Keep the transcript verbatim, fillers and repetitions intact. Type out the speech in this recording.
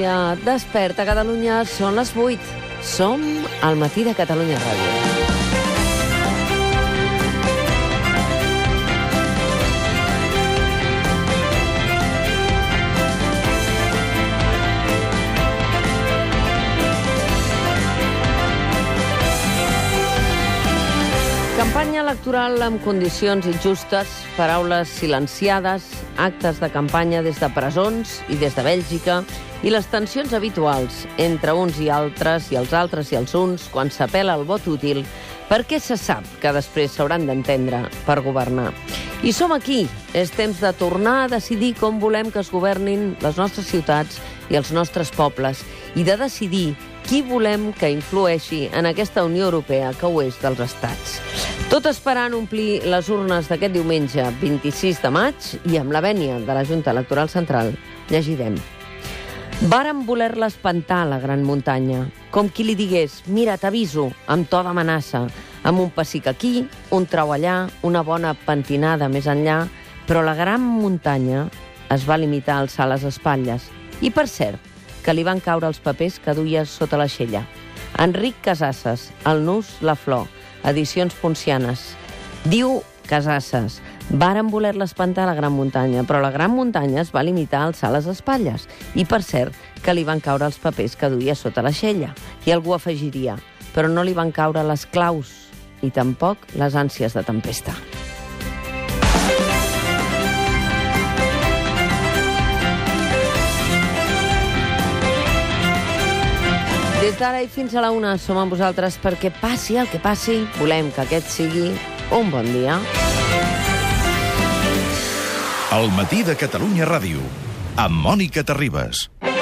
dia. Desperta, Catalunya, són les vuit. Som al matí de Catalunya Ràdio. Campanya electoral amb condicions injustes, paraules silenciades, actes de campanya des de presons i des de Bèlgica i les tensions habituals entre uns i altres i els altres i els uns quan s'apel·la al vot útil perquè se sap que després s'hauran d'entendre per governar. I som aquí. És temps de tornar a decidir com volem que es governin les nostres ciutats i els nostres pobles i de decidir qui volem que influeixi en aquesta Unió Europea que ho és dels estats. Tot esperant omplir les urnes d'aquest diumenge vint-i-sis de maig i amb la vènia de la Junta Electoral Central llegirem. Vàrem voler-la espantar a la gran muntanya, com qui li digués, mira, t'aviso, amb to d'amenaça, amb un pessic aquí, un trau allà, una bona pentinada més enllà, però la gran muntanya es va limitar a alçar les espatlles. I, per cert, que li van caure els papers que duia sota l'aixella. Enric Casasses, El nus, la flor, Edicions Poncianes. Diu Casasses, vàrem voler-la espantar a la gran muntanya, però la gran muntanya es va limitar a alçar les espatlles. I, per cert, que li van caure els papers que duia sota l'aixella. I algú afegiria, però no li van caure les claus i tampoc les ànsies de tempesta. Des d'ara i fins a la una som amb vosaltres perquè passi el que passi, volem que aquest sigui un bon dia. El matí de Catalunya Ràdio, amb Mònica Terribas.